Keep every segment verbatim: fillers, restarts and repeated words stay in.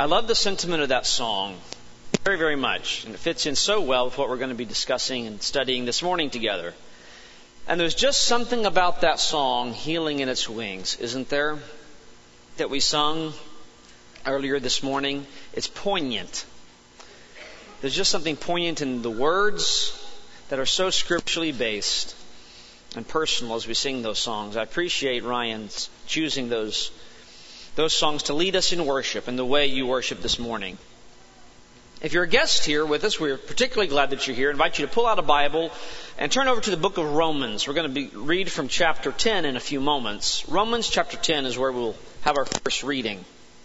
I love the sentiment of that song very, very much. And it fits in so well with what we're going to be discussing and studying this morning together. And there's just something about that song, Healing in Its Wings, isn't there? That we sung earlier this morning. It's poignant. There's just something poignant in the words that are so scripturally based and personal as we sing those songs. I appreciate Ryan's choosing those those songs to lead us in worship and the way you worship this morning. If you're a guest here with us, we're particularly glad that you're here. I invite you to pull out a Bible and turn over to the book of Romans. We're going to be, read from chapter ten in a few moments. Romans chapter ten is where we'll have our first reading.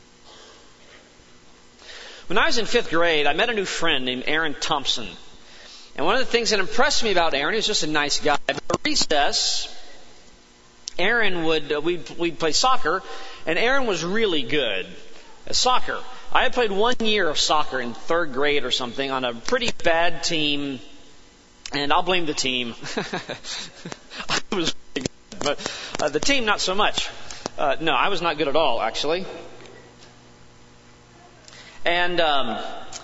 When I was in fifth grade, I met a new friend named Aaron Thompson. And one of the things that impressed me about Aaron, he was just a nice guy. At recess, Aaron would, uh, we'd, we'd play soccer, and Aaron was really good at soccer. I had played one year of soccer in third grade or something on a pretty bad team, and I'll blame the team. I was really good, but uh, the team not so much. Uh, no, I was not good at all, actually. And um,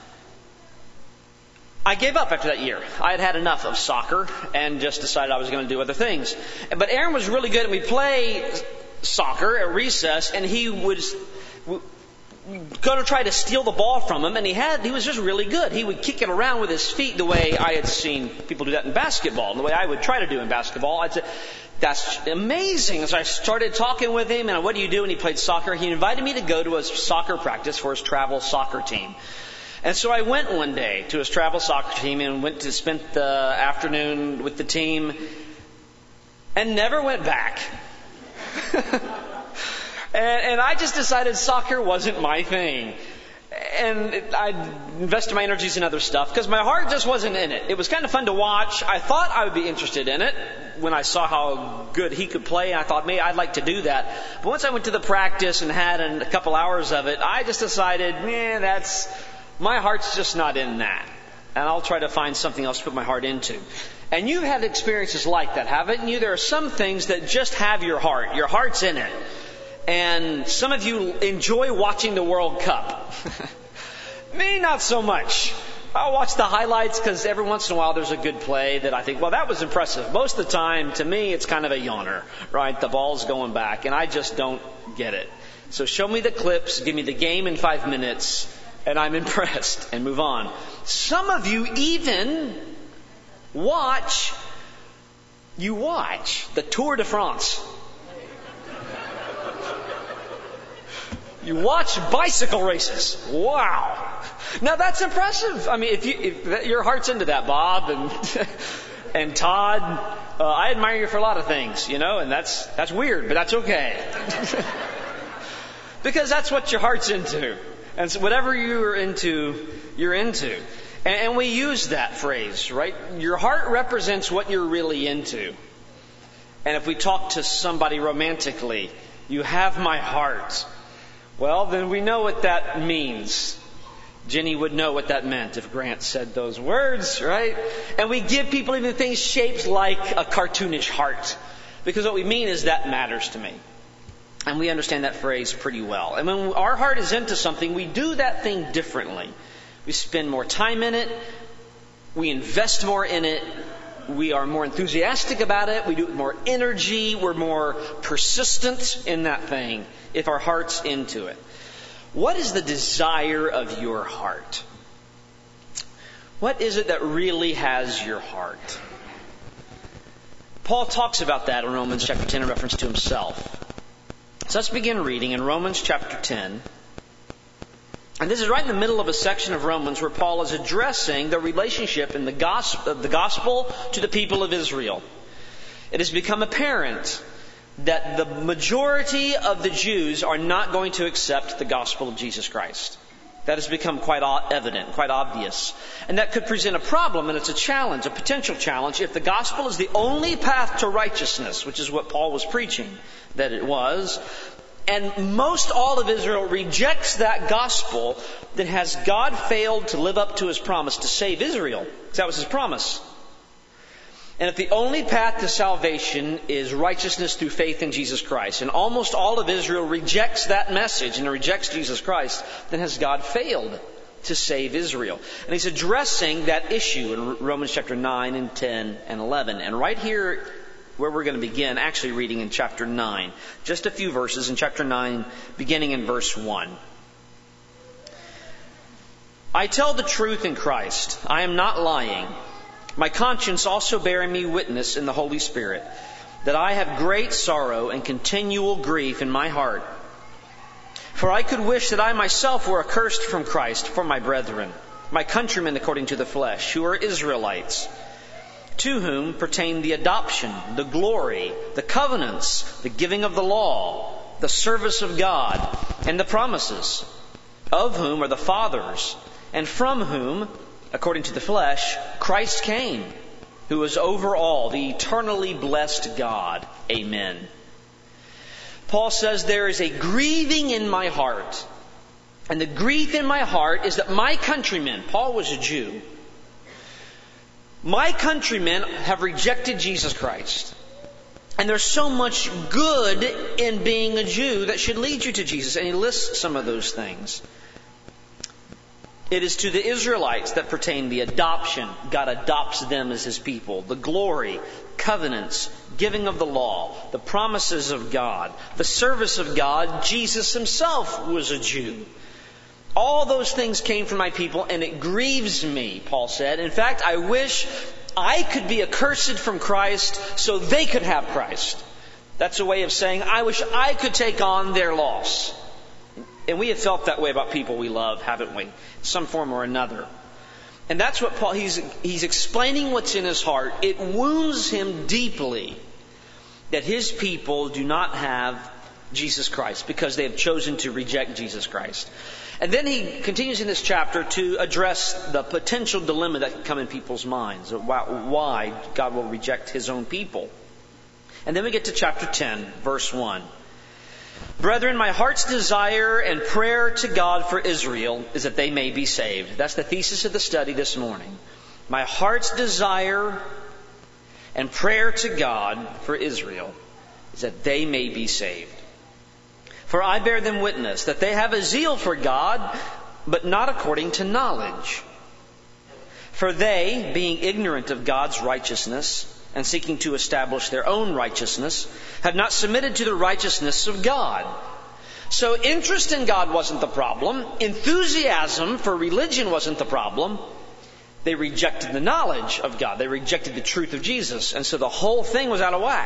I gave up after that year. I had had enough of soccer and just decided I was going to do other things. But Aaron was really good, and we'd play soccer at recess, and he was going to try to steal the ball from him, and he had he was just really good. He would kick it around with his feet the way I had seen people do that in basketball, and the way I would try to do in basketball. I'd say, that's amazing. So I started talking with him, and what do you do? And he played soccer. He invited me to go to a soccer practice for his travel soccer team. And so I went one day to his travel soccer team and went to spend the afternoon with the team and never went back. And, and I just decided soccer wasn't my thing. And it, I invested my energies in other stuff because my heart just wasn't in it. It was kind of fun to watch. I thought I would be interested in it when I saw how good he could play. And I thought, maybe I'd like to do that. But once I went to the practice and had a couple hours of it, I just decided, man, that's, my heart's just not in that. And I'll try to find something else to put my heart into. And you've had experiences like that, haven't you? There are some things that just have your heart. Your heart's in it. And some of you enjoy watching the World Cup. Me, not so much. I'll watch the highlights because every once in a while there's a good play that I think, well, that was impressive. Most of the time, to me, it's kind of a yawner, right? The ball's going back, and I just don't get it. So show me the clips, give me the game in five minutes, and I'm impressed, and move on. Some of you even watch, you watch the Tour de France. You watch bicycle races. Wow. Now that's impressive. I mean, if you, if your heart's into that, Bob and, and Todd, uh, I admire you for a lot of things, you know, and that's, that's weird, but that's okay. Because that's what your heart's into. And so whatever you're into, you're into. And, and we use that phrase, right? Your heart represents what you're really into. And if we talk to somebody romantically, you have my heart. Well, then we know what that means. Jenny would know what that meant if Grant said those words, right? And we give people even things shaped like a cartoonish heart. Because what we mean is that matters to me. And we understand that phrase pretty well. And when our heart is into something, we do that thing differently. We spend more time in it. We invest more in it. We are more enthusiastic about it. We do it with more energy. We're more persistent in that thing if our heart's into it. What is the desire of your heart? What is it that really has your heart? Paul talks about that in Romans chapter ten in reference to himself. So let's begin reading in Romans chapter ten. And this is right in the middle of a section of Romans where Paul is addressing the relationship in the gospel, of the gospel to the people of Israel. It has become apparent that the majority of the Jews are not going to accept the gospel of Jesus Christ. That has become quite evident, quite obvious. And that could present a problem, and it's a challenge, a potential challenge, if the gospel is the only path to righteousness, which is what Paul was preaching that it was. And most all of Israel rejects that gospel, then has God failed to live up to His promise to save Israel? Because that was His promise. And that the only path to salvation is righteousness through faith in Jesus Christ. And almost all of Israel rejects that message and rejects Jesus Christ. Then has God failed to save Israel? And he's addressing that issue in Romans chapter nine and ten and eleven. And right here where we're going to begin, actually reading in chapter nine. Just a few verses in chapter nine, beginning in verse one. I tell the truth in Christ. I am not lying. My conscience also bearing me witness in the Holy Spirit, that I have great sorrow and continual grief in my heart. For I could wish that I myself were accursed from Christ for my brethren, my countrymen according to the flesh, who are Israelites, to whom pertain the adoption, the glory, the covenants, the giving of the law, the service of God, and the promises, of whom are the fathers, and from whom, according to the flesh, Christ came, who is over all, the eternally blessed God. Amen. Paul says there is a grieving in my heart. And the grief in my heart is that my countrymen, Paul was a Jew, my countrymen have rejected Jesus Christ. And there's so much good in being a Jew that should lead you to Jesus. And he lists some of those things. It is to the Israelites that pertain the adoption. God adopts them as His people. The glory, covenants, giving of the law, the promises of God, the service of God. Jesus Himself was a Jew. All those things came from my people, and it grieves me, Paul said. In fact, I wish I could be accursed from Christ so they could have Christ. That's a way of saying, I wish I could take on their loss. And we have felt that way about people we love, haven't we? Some form or another. And that's what Paul, he's, he's explaining what's in his heart. It wounds him deeply that his people do not have Jesus Christ because they have chosen to reject Jesus Christ. And then he continues in this chapter to address the potential dilemma that can come in people's minds, why God will reject His own people. And then we get to chapter ten, verse one. Brethren, my heart's desire and prayer to God for Israel is that they may be saved. That's the thesis of the study this morning. My heart's desire and prayer to God for Israel is that they may be saved. For I bear them witness that they have a zeal for God, but not according to knowledge. For they, being ignorant of God's righteousness, and seeking to establish their own righteousness, have not submitted to the righteousness of God. So interest in God wasn't the problem. Enthusiasm for religion wasn't the problem. They rejected the knowledge of God. They rejected the truth of Jesus. And so the whole thing was out of whack.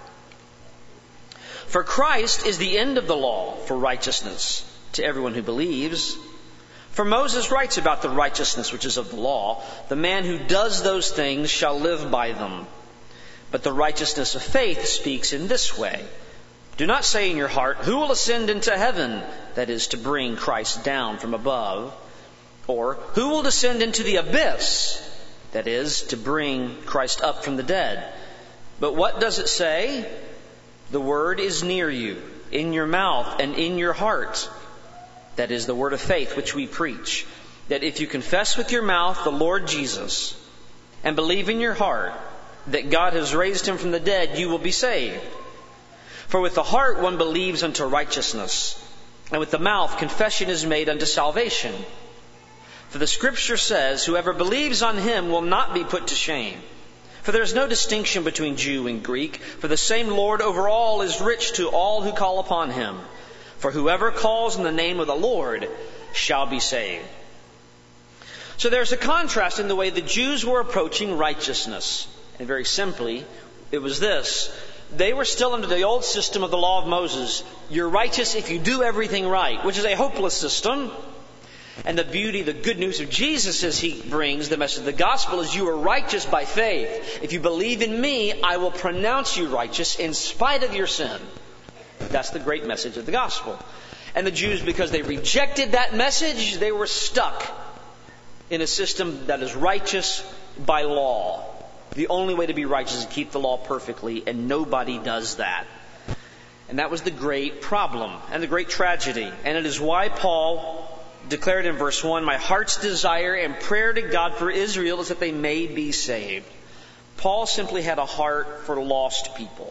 For Christ is the end of the law for righteousness to everyone who believes. For Moses writes about the righteousness which is of the law. The man who does those things shall live by them. But the righteousness of faith speaks in this way. Do not say in your heart, who will ascend into heaven? That is, to bring Christ down from above. Or, who will descend into the abyss? That is, to bring Christ up from the dead. But what does it say? The word is near you, in your mouth and in your heart. That is the word of faith which we preach. That if you confess with your mouth the Lord Jesus, and believe in your heart that God has raised Him from the dead, you will be saved. For with the heart one believes unto righteousness, and with the mouth confession is made unto salvation. For the Scripture says, whoever believes on Him will not be put to shame. For there is no distinction between Jew and Greek, for the same Lord over all is rich to all who call upon Him. For whoever calls in the name of the Lord shall be saved. So there's a contrast in the way the Jews were approaching righteousness. And very simply, it was this. They were still under the old system of the law of Moses. You're righteous if you do everything right, which is a hopeless system. And the beauty, the good news of Jesus as He brings the message of the gospel is you are righteous by faith. If you believe in me, I will pronounce you righteous in spite of your sin. That's the great message of the gospel. And the Jews, because they rejected that message, they were stuck in a system that is righteous by law. The only way to be righteous is to keep the law perfectly, and nobody does that. And that was the great problem and the great tragedy. And it is why Paul declared in verse one, my heart's desire and prayer to God for Israel is that they may be saved. Paul simply had a heart for lost people.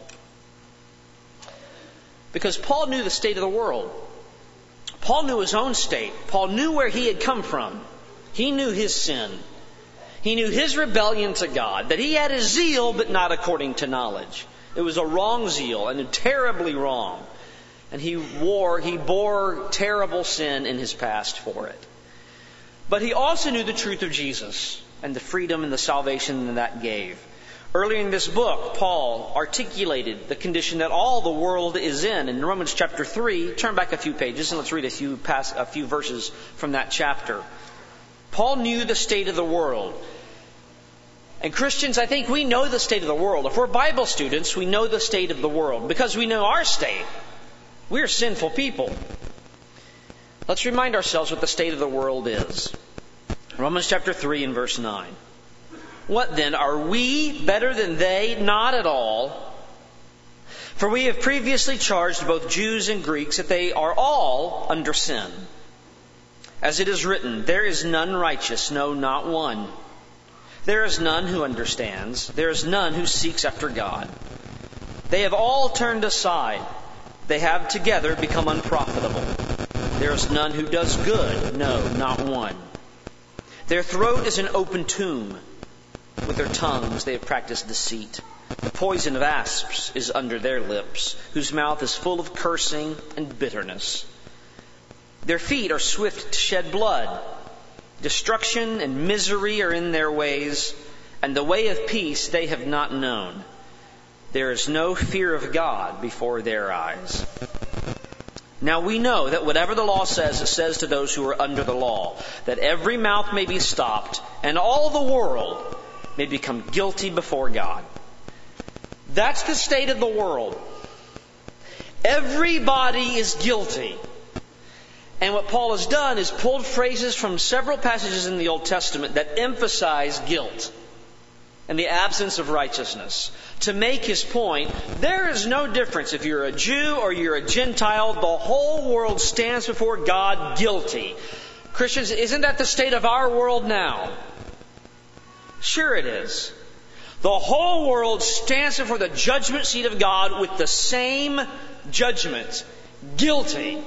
Because Paul knew the state of the world. Paul knew his own state. Paul knew where he had come from. He knew his sin. He knew his rebellion to God, that he had a zeal, but not according to knowledge. It was a wrong zeal, and terribly wrong. And he wore, he bore terrible sin in his past for it. But he also knew the truth of Jesus and the freedom and the salvation that that gave. Earlier in this book, Paul articulated the condition that all the world is in. In Romans chapter three, turn back a few pages and let's read a few pass, a few verses from that chapter. Paul knew the state of the world. And Christians, I think we know the state of the world. If we're Bible students, we know the state of the world because we know our state. We're sinful people. Let's remind ourselves what the state of the world is. Romans chapter three and verse nine. What then? Are we better than they? Not at all. For we have previously charged both Jews and Greeks that they are all under sin. As it is written, there is none righteous, no, not one. There is none who understands. There is none who seeks after God. They have all turned aside. They have together become unprofitable. There is none who does good, no, not one. Their throat is an open tomb. With their tongues they have practiced deceit. The poison of asps is under their lips, whose mouth is full of cursing and bitterness. Their feet are swift to shed blood. Destruction and misery are in their ways, and the way of peace they have not known. There is no fear of God before their eyes. Now we know that whatever the law says, it says to those who are under the law, that every mouth may be stopped, and all the world may become guilty before God. That's the state of the world. Everybody is guilty. And what Paul has done is pulled phrases from several passages in the Old Testament that emphasize guilt and the absence of righteousness. To make his point, there is no difference if you're a Jew or you're a Gentile. The whole world stands before God guilty. Christians, isn't that the state of our world now? Sure it is. The whole world stands before the judgment seat of God with the same judgment. Guilty.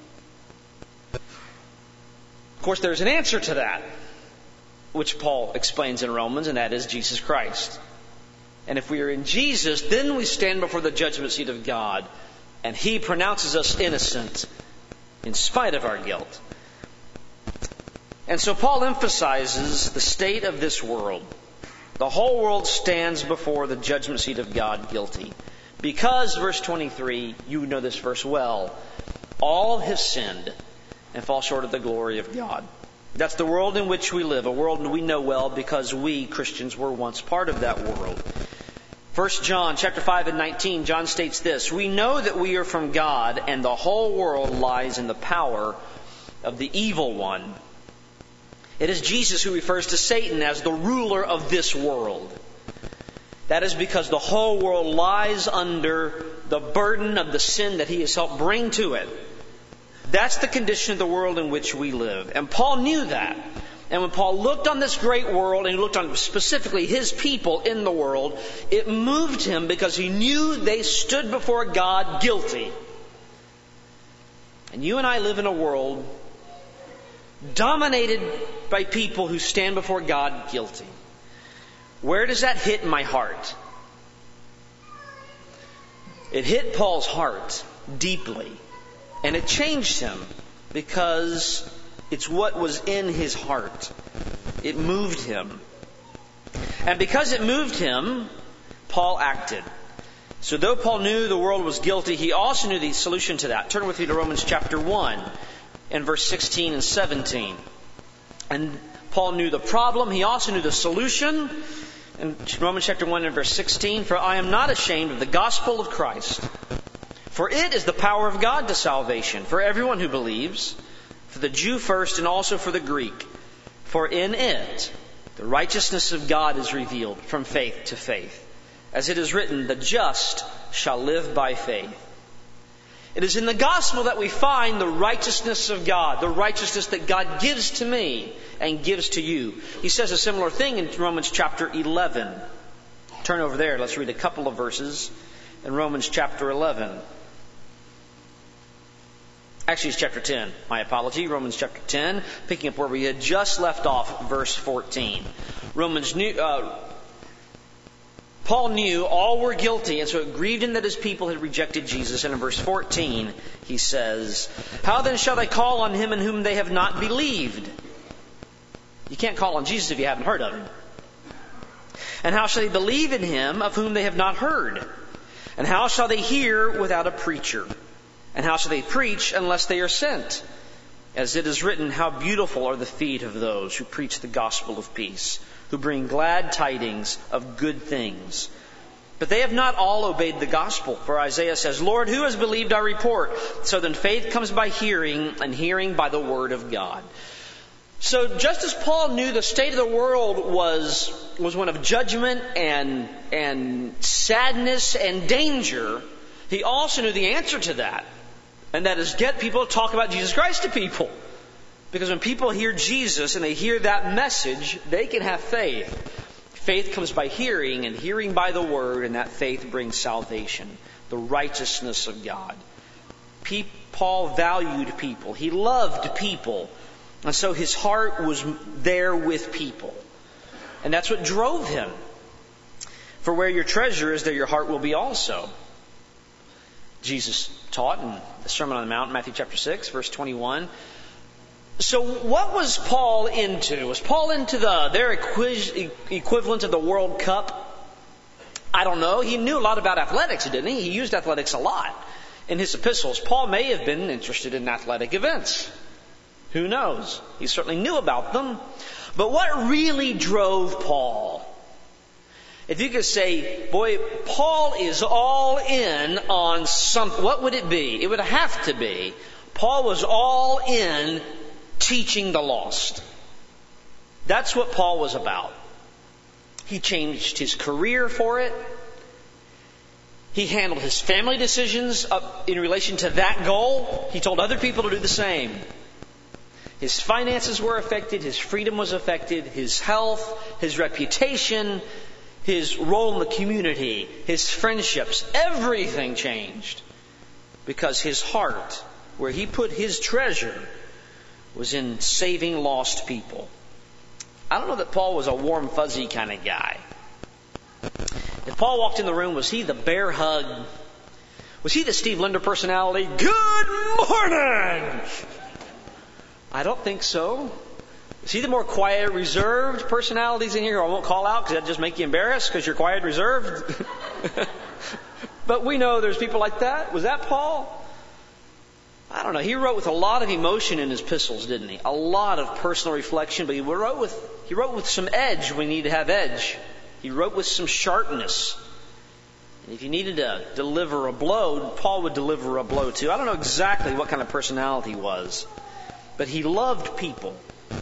Of course, there's an answer to that, which Paul explains in Romans, and that is Jesus Christ. And if we are in Jesus, then we stand before the judgment seat of God, and He pronounces us innocent in spite of our guilt. And so Paul emphasizes the state of this world. The whole world stands before the judgment seat of God guilty. Because, verse twenty-three, you know this verse well, all have sinned and fall short of the glory of God. That's the world in which we live, a world we know well because we, Christians, were once part of that world. First John chapter five and nineteen, John states this, we know that we are from God, and the whole world lies in the power of the evil one. It is Jesus who refers to Satan as the ruler of this world. That is because the whole world lies under the burden of the sin that he has helped bring to it. That's the condition of the world in which we live. And Paul knew that. And when Paul looked on this great world, and he looked on specifically his people in the world, it moved him because he knew they stood before God guilty. And you and I live in a world dominated by people who stand before God guilty. Where does that hit my heart? It hit Paul's heart deeply. And it changed him because it's what was in his heart. It moved him. And because it moved him, Paul acted. So though Paul knew the world was guilty, he also knew the solution to that. Turn with me to Romans chapter one and verse sixteen and seventeen. And Paul knew the problem. He also knew the solution. In Romans chapter one and verse sixteen, for I am not ashamed of the gospel of Christ. For it is the power of God to salvation for everyone who believes, for the Jew first and also for the Greek. For in it the righteousness of God is revealed from faith to faith. As it is written, the just shall live by faith. It is in the gospel that we find the righteousness of God, the righteousness that God gives to me and gives to you. He says a similar thing in Romans chapter eleven. turn over there. Let's read a couple of verses in Romans chapter eleven. Actually, it's chapter ten. My apology. Romans chapter ten, picking up where we had just left off, verse fourteen. Romans knew, uh, Paul knew all were guilty, and so it grieved him that his people had rejected Jesus. And in verse fourteen, he says, "How then shall they call on him in whom they have not believed?" You can't call on Jesus if you haven't heard of him. "And how shall they believe in him of whom they have not heard? And how shall they hear without a preacher? And how shall they preach unless they are sent? As it is written, how beautiful are the feet of those who preach the gospel of peace, who bring glad tidings of good things. But they have not all obeyed the gospel. For Isaiah says, Lord, who has believed our report? So then faith comes by hearing, and hearing by the word of God." So just as Paul knew the state of the world was, was one of judgment and, and sadness and danger, he also knew the answer to that. And that is get people to talk about Jesus Christ to people. Because when people hear Jesus and they hear that message, they can have faith. Faith comes by hearing, and hearing by the word, and that faith brings salvation, the righteousness of God. Pe- Paul valued people. He loved people. And so his heart was there with people. And that's what drove him. For where your treasure is, there your heart will be also. Jesus taught in the Sermon on the Mount, Matthew chapter six, verse twenty-one. So what was Paul into? Was Paul into the their equi- equivalent of the World Cup? I don't know. He knew a lot about athletics, didn't he? He used athletics a lot in his epistles. Paul may have been interested in athletic events. Who knows? He certainly knew about them. But what really drove Paul? If you could say, boy, Paul is all in on something, what would it be? It would have to be, Paul was all in teaching the lost. That's what Paul was about. He changed his career for it. He handled his family decisions up in relation to that goal. He told other people to do the same. His finances were affected. His freedom was affected. His health, his reputation, his role in the community, his friendships, everything changed. Because his heart, where he put his treasure, was in saving lost people. I don't know that Paul was a warm, fuzzy kind of guy. If Paul walked in the room, was he the bear hug? Was he the Steve Linder personality? Good morning! I don't think so. Is he the more quiet, reserved personalities in here? I won't call out because that'd just make you embarrassed because you're quiet, reserved. But we know there's people like that. Was that Paul? I don't know. He wrote with a lot of emotion in his epistles, didn't he? A lot of personal reflection, but he wrote with he wrote with some edge when he needed to have edge. He wrote with some sharpness. And if you needed to deliver a blow, Paul would deliver a blow too. I don't know exactly what kind of personality he was, but he loved people.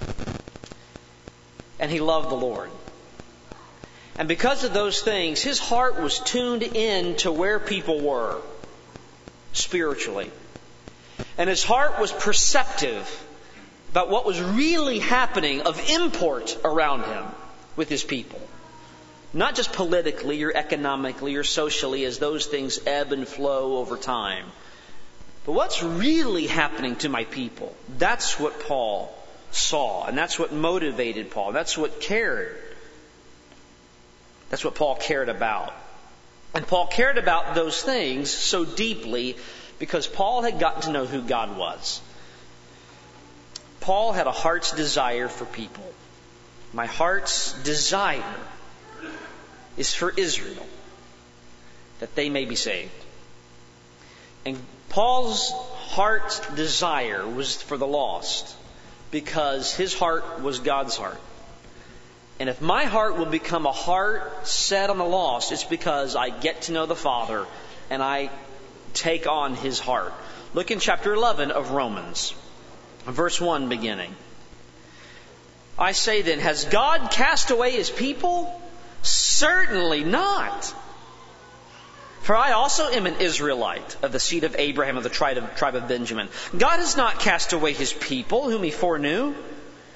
And he loved the Lord. And because of those things, his heart was tuned in to where people were spiritually. And his heart was perceptive about what was really happening of import around him with his people. Not just politically or economically or socially as those things ebb and flow over time. But what's really happening to my people? That's what Paul saw. And that's what motivated Paul. That's what cared. That's what Paul cared about. And Paul cared about those things so deeply because Paul had gotten to know who God was. Paul had a heart's desire for people. My heart's desire is for Israel, that they may be saved. And Paul's heart's desire was for the lost, because his heart was God's heart. And if my heart will become a heart set on the lost, it's because I get to know the Father and I take on his heart. Look in chapter eleven of Romans, verse one beginning. I say then, has God cast away his people? Certainly not. For I also am an Israelite of the seed of Abraham of the tribe of, tribe of Benjamin. God has not cast away his people whom he foreknew.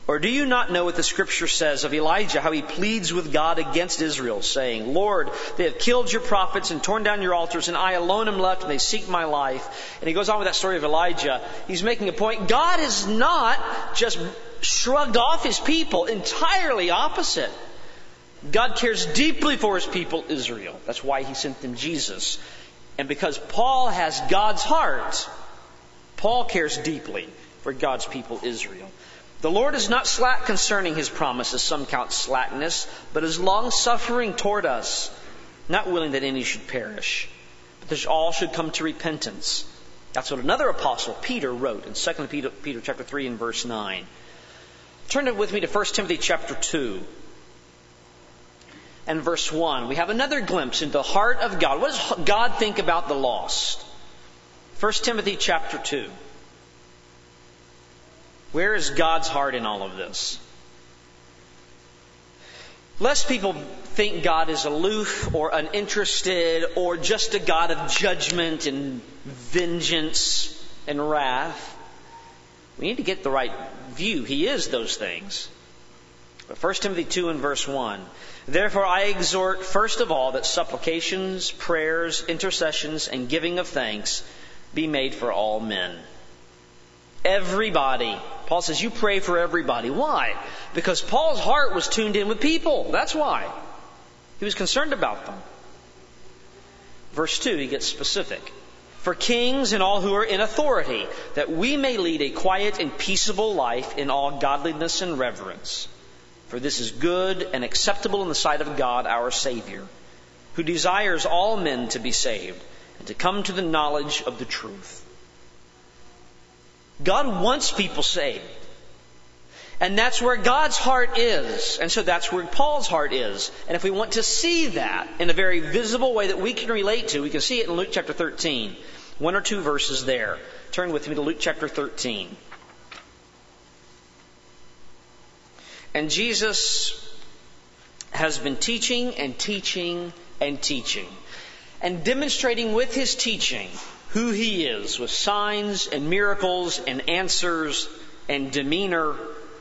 Or do you not know what the Scripture says of Elijah, how he pleads with God against Israel, saying, Lord, they have killed your prophets and torn down your altars, and I alone am left, and they seek my life. And he goes on with that story of Elijah. He's making a point. God has not just shrugged off his people. Entirely opposite. God cares deeply for his people, Israel. That's why he sent them Jesus. And because Paul has God's heart, Paul cares deeply for God's people, Israel. The Lord is not slack concerning his promises, some count slackness, but is long-suffering toward us, not willing that any should perish, but that all should come to repentance. That's what another apostle, Peter, wrote in Second Peter, Peter chapter three and verse nine. Turn with me to First Timothy chapter two and verse one. We have another glimpse into the heart of God. What does God think about the lost? First Timothy chapter two. Where is God's heart in all of this? Lest people think God is aloof or uninterested or just a God of judgment and vengeance and wrath. We need to get the right view. He is those things. But First Timothy two and verse one. Therefore I exhort first of all that supplications, prayers, intercessions, and giving of thanks be made for all men. Everybody. Paul says you pray for everybody. Why? Because Paul's heart was tuned in with people. That's why. He was concerned about them. Verse two, he gets specific. For kings and all who are in authority, that we may lead a quiet and peaceable life in all godliness and reverence. For this is good and acceptable in the sight of God our Savior, who desires all men to be saved and to come to the knowledge of the truth. God wants people saved. And that's where God's heart is. And so that's where Paul's heart is. And if we want to see that in a very visible way that we can relate to, we can see it in Luke chapter thirteen. One or two verses there. Turn with me to Luke chapter thirteen. And Jesus has been teaching and teaching and teaching. And demonstrating with his teaching who he is, with signs and miracles and answers and demeanor.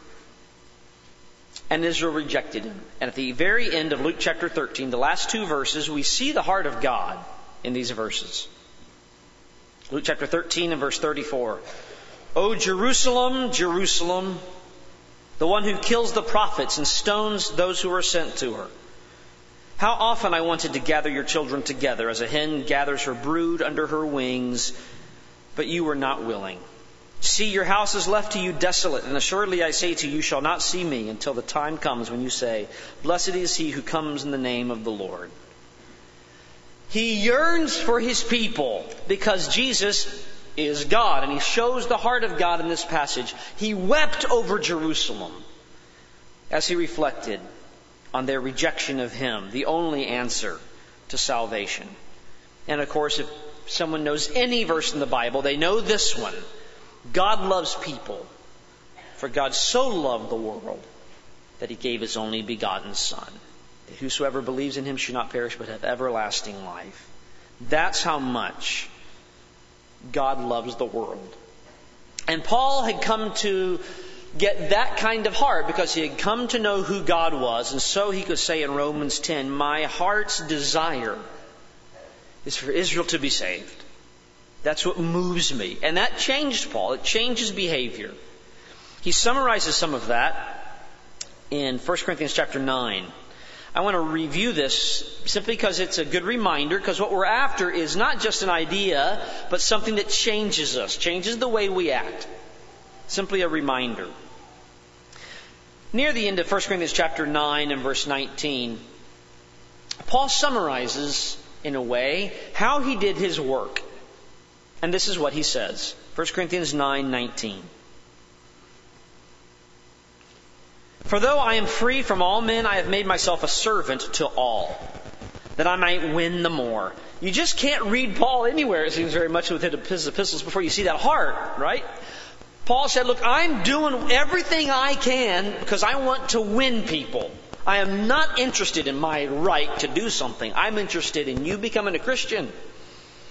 And Israel rejected him. And at the very end of Luke chapter thirteen, the last two verses, we see the heart of God in these verses. Luke chapter thirteen and verse thirty-four. O Jerusalem, Jerusalem, the one who kills the prophets and stones those who are sent to her. How often I wanted to gather your children together as a hen gathers her brood under her wings, but you were not willing. See, your house is left to you desolate, and assuredly I say to you, you shall not see me until the time comes when you say, blessed is he who comes in the name of the Lord. He yearns for his people because Jesus is God, and he shows the heart of God in this passage. He wept over Jerusalem as he reflected on their rejection of him, the only answer to salvation. And of course, if someone knows any verse in the Bible, they know this one. God loves people, for God so loved the world that he gave his only begotten Son, that whosoever believes in him should not perish but have everlasting life. That's how much God loves the world. And Paul had come to get that kind of heart because he had come to know who God was. And so he could say in Romans ten, my heart's desire is for Israel to be saved. That's what moves me. And that changed Paul. It changed his behavior. He summarizes some of that in First Corinthians chapter nine. I want to review this simply because it's a good reminder, because what we're after is not just an idea, but something that changes us, changes the way we act. Simply a reminder. Near the end of First Corinthians chapter nine and verse nineteen, Paul summarizes, in a way, how he did his work. And this is what he says. First Corinthians nine nineteen. For though I am free from all men, I have made myself a servant to all, that I might win the more. You just can't read Paul anywhere, it seems very much, within his epistles before you see that heart, right? Paul said, look, I'm doing everything I can because I want to win people. I am not interested in my right to do something. I'm interested in you becoming a Christian.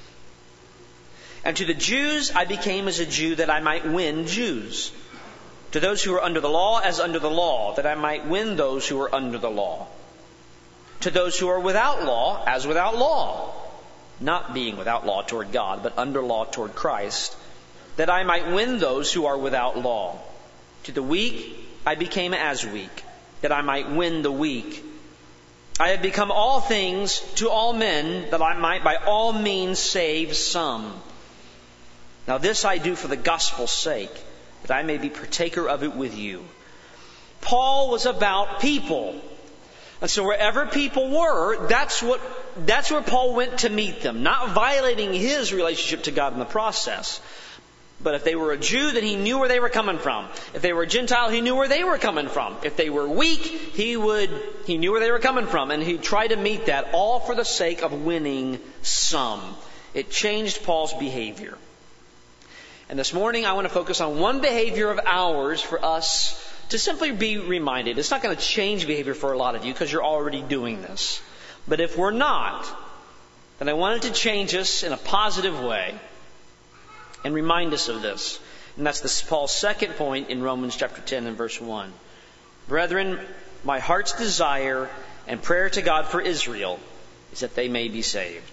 And to the Jews, I became as a Jew that I might win Jews. To those who are under the law, as under the law, that I might win those who are under the law. To those who are without law, as without law, not being without law toward God, but under law toward Christ, that I might win those who are without law. To the weak, I became as weak, that I might win the weak. I have become all things to all men, that I might by all means save some. Now this I do for the gospel's sake, that I may be partaker of it with you. Paul was about people. And so wherever people were, that's what, that's where Paul went to meet them. Not violating his relationship to God in the process. But if they were a Jew, then he knew where they were coming from. If they were a Gentile, he knew where they were coming from. If they were weak, he would, he knew where they were coming from. And he tried to meet that, all for the sake of winning some. It changed Paul's behavior. And this morning I want to focus on one behavior of ours for us to simply be reminded. It's not going to change behavior for a lot of you because you're already doing this. But if we're not, then I wanted to change us in a positive way and remind us of this. And that's this, Paul's second point in Romans chapter ten and verse one. Brethren, my heart's desire and prayer to God for Israel is that they may be saved.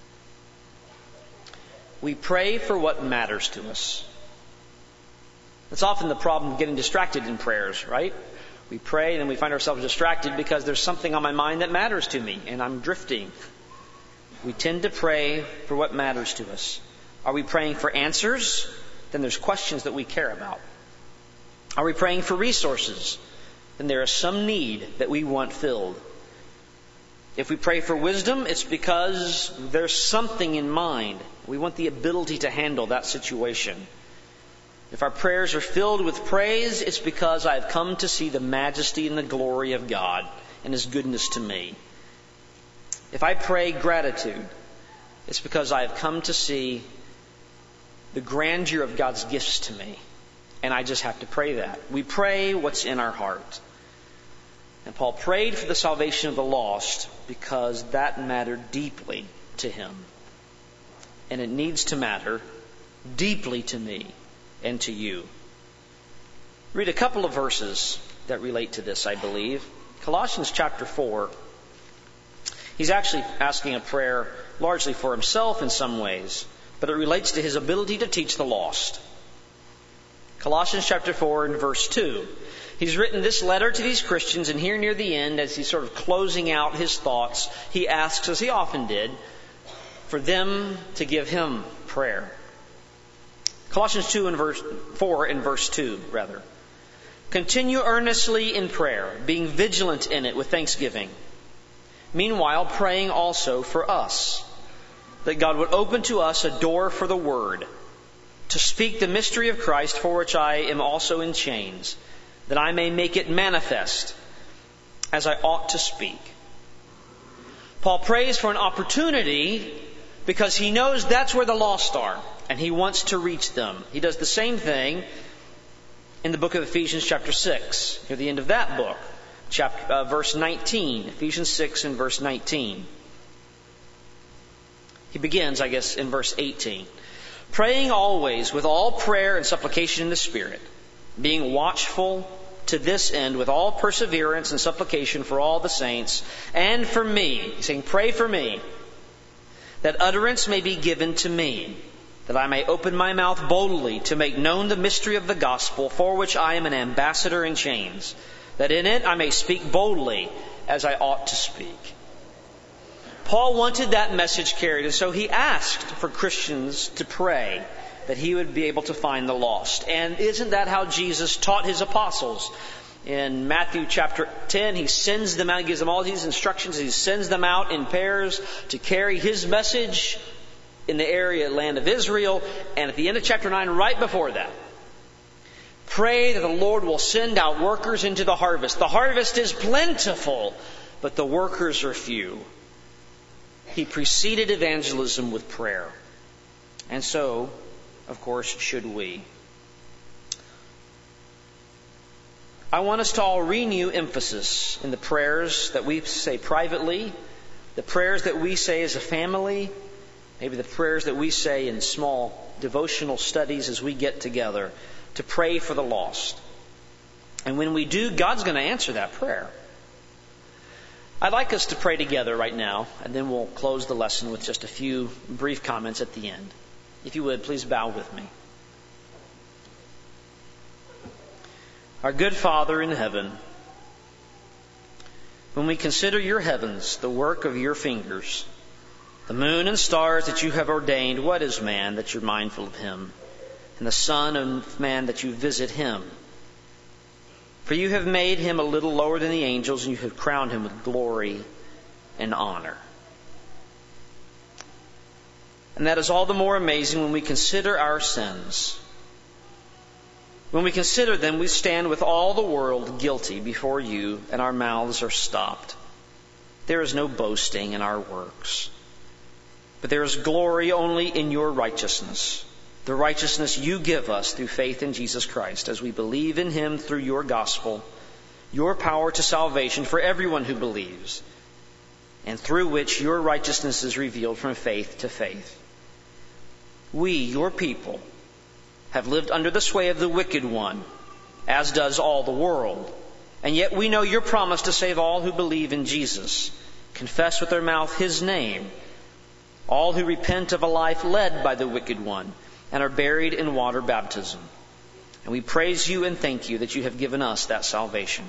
We pray for what matters to us. That's often the problem, getting distracted in prayers, right? We pray and then we find ourselves distracted because there's something on my mind that matters to me and I'm drifting. We tend to pray for what matters to us. Are we praying for answers? Then there's questions that we care about. Are we praying for resources? Then there is some need that we want filled. If we pray for wisdom, it's because there's something in mind. We want the ability to handle that situation. If our prayers are filled with praise, it's because I've come to see the majesty and the glory of God and His goodness to me. If I pray gratitude, it's because I've come to see the grandeur of God's gifts to me. And I just have to pray that. We pray what's in our heart. And Paul prayed for the salvation of the lost because that mattered deeply to him. And it needs to matter deeply to me and to you. Read a couple of verses that relate to this, I believe. Colossians chapter four. He's actually asking a prayer largely for himself in some ways, but it relates to his ability to teach the lost. Colossians chapter four and verse two. He's written this letter to these Christians, and here near the end, as he's sort of closing out his thoughts, he asks, as he often did, for them to give him prayer. Colossians two and verse four and verse two, rather. Continue earnestly in prayer, being vigilant in it with thanksgiving. Meanwhile, praying also for us, that God would open to us a door for the word, to speak the mystery of Christ, for which I am also in chains, that I may make it manifest as I ought to speak. Paul prays for an opportunity because he knows that's where the lost are, and he wants to reach them. He does the same thing in the book of Ephesians chapter six, near the end of that book, chapter, uh, verse nineteen, Ephesians six and verse nineteen. He begins, I guess, in verse eighteen. Praying always with all prayer and supplication in the Spirit, being watchful to this end with all perseverance and supplication for all the saints, and for me, he's saying, pray for me, that utterance may be given to me, that I may open my mouth boldly to make known the mystery of the gospel, for which I am an ambassador in chains, that in it I may speak boldly as I ought to speak. Paul wanted that message carried, and so he asked for Christians to pray that he would be able to find the lost. And isn't that how Jesus taught his apostles? In Matthew chapter ten, he sends them out, he gives them all these instructions, he sends them out in pairs to carry his message in the area land of Israel. And at the end of chapter nine, right before that, pray that the Lord will send out workers into the harvest. The harvest is plentiful, but the workers are few. He preceded evangelism with prayer. And so, of course, should we. I want us to all renew emphasis in the prayers that we say privately, the prayers that we say as a family, maybe the prayers that we say in small devotional studies as we get together, to pray for the lost. And when we do, God's going to answer that prayer. I'd like us to pray together right now, and then we'll close the lesson with just a few brief comments at the end. If you would, please bow with me. Our good Father in heaven, when we consider your heavens, the work of your fingers, the moon and stars that you have ordained, what is man that you're mindful of him, and the Son of Man that you visit him? For you have made him a little lower than the angels, and you have crowned him with glory and honor. And that is all the more amazing when we consider our sins. When we consider them, we stand with all the world guilty before you, and our mouths are stopped. There is no boasting in our works, but there is glory only in your righteousness, the righteousness you give us through faith in Jesus Christ, as we believe in him through your gospel, your power to salvation for everyone who believes, and through which your righteousness is revealed from faith to faith. We, your people, have lived under the sway of the wicked one, as does all the world. And yet we know your promise to save all who believe in Jesus, confess with their mouth his name, all who repent of a life led by the wicked one, and are buried in water baptism. And we praise you and thank you that you have given us that salvation.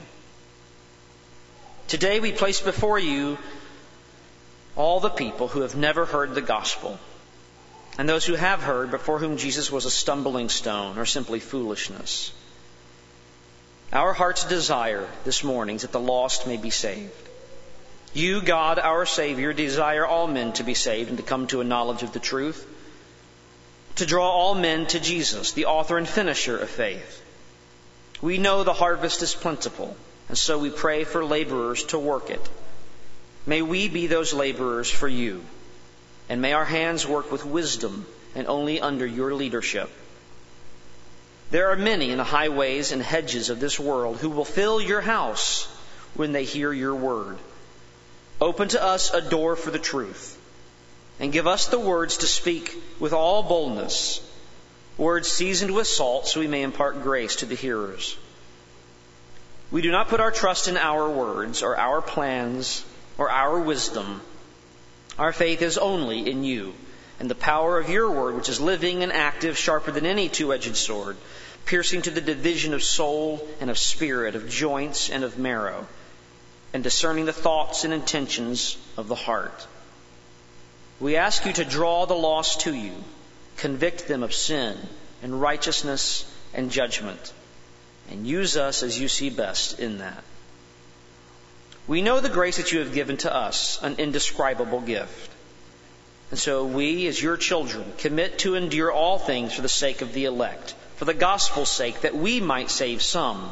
Today we place before you all the people who have never heard the gospel, and those who have heard, but for whom Jesus was a stumbling stone or simply foolishness. Our heart's desire this morning is that the lost may be saved. You, God, our Savior, desire all men to be saved and to come to a knowledge of the truth, to draw all men to Jesus, the author and finisher of faith. We know the harvest is plentiful, and so we pray for laborers to work it. May we be those laborers for you, and may our hands work with wisdom and only under your leadership. There are many in the highways and hedges of this world who will fill your house when they hear your word. Open to us a door for the truth, and give us the words to speak with all boldness, words seasoned with salt, so we may impart grace to the hearers. We do not put our trust in our words or our plans or our wisdom. Our faith is only in you and the power of your word, which is living and active, sharper than any two-edged sword, piercing to the division of soul and of spirit, of joints and of marrow, and discerning the thoughts and intentions of the heart. We ask you to draw the lost to you, convict them of sin and righteousness and judgment, and use us as you see best in that. We know the grace that you have given to us, an indescribable gift. And so we, as your children, commit to endure all things for the sake of the elect, for the gospel's sake, that we might save some.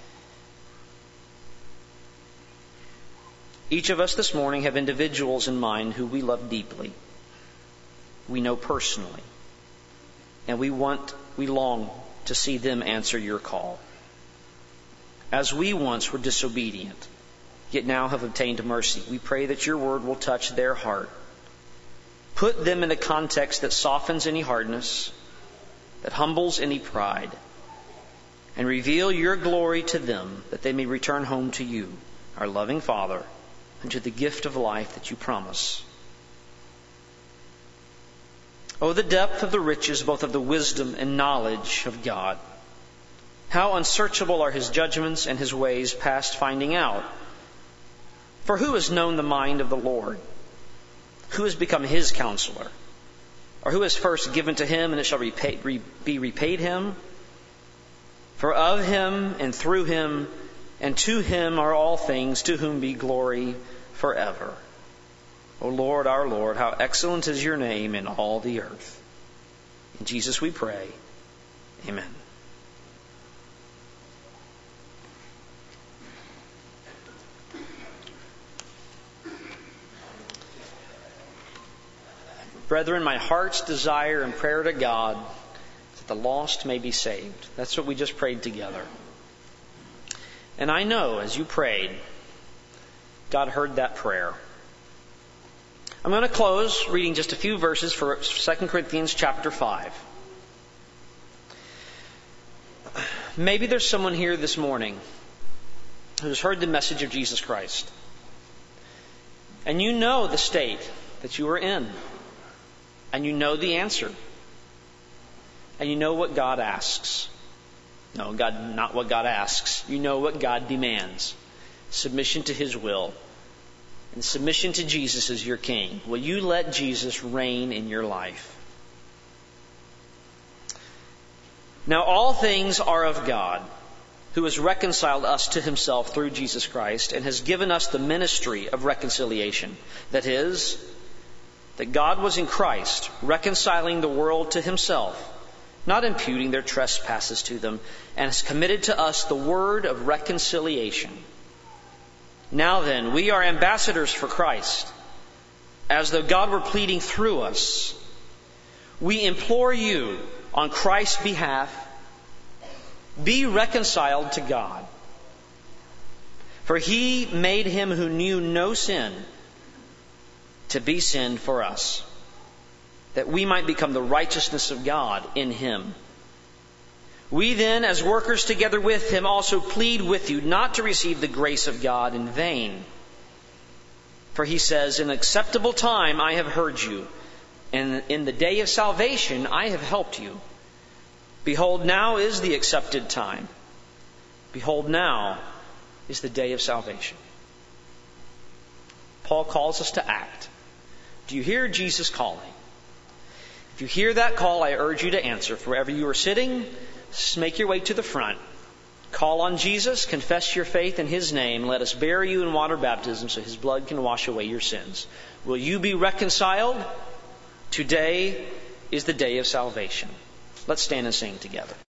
Each of us this morning have individuals in mind who we love deeply. We know personally. And we want, we long to see them answer your call. As we once were disobedient, yet now have obtained mercy, we pray that your word will touch their heart. Put them in a context that softens any hardness, that humbles any pride, and reveal your glory to them, that they may return home to you, our loving Father, and to the gift of life that you promise. Oh, the depth of the riches, both of the wisdom and knowledge of God. How unsearchable are his judgments and his ways past finding out. For who has known the mind of the Lord? Who has become his counselor? Or who has first given to him, and it shall repay, re, be repaid him? For of him and through him and to him are all things, to whom be glory forever. O Lord, our Lord, how excellent is your name in all the earth. In Jesus we pray. Amen. Brethren, my heart's desire and prayer to God is that the lost may be saved. That's what we just prayed together. And I know as you prayed, God heard that prayer. I'm going to close reading just a few verses for Second Corinthians chapter five. Maybe there's someone here this morning who has heard the message of Jesus Christ. And you know the state that you are in. And you know the answer. And you know what God asks. No, God, not what God asks. You know what God demands. Submission to His will. And submission to Jesus as your King. Will you let Jesus reign in your life? Now all things are of God, who has reconciled us to Himself through Jesus Christ and has given us the ministry of reconciliation. That is, that God was in Christ, reconciling the world to Himself, not imputing their trespasses to them, and has committed to us the word of reconciliation. Now then, we are ambassadors for Christ, as though God were pleading through us. We implore you, on Christ's behalf, be reconciled to God. For He made Him who knew no sin to be sin for us, that we might become the righteousness of God in Him. We then, as workers together with Him, also plead with you not to receive the grace of God in vain. For He says, in acceptable time I have heard you, and in the day of salvation I have helped you. Behold, now is the accepted time. Behold, now is the day of salvation. Paul calls us to act. Do you hear Jesus calling? If you hear that call, I urge you to answer. For wherever you are sitting, make your way to the front. Call on Jesus, confess your faith in His name. Let us bury you in water baptism so His blood can wash away your sins. Will you be reconciled? Today is the day of salvation. Let's stand and sing together.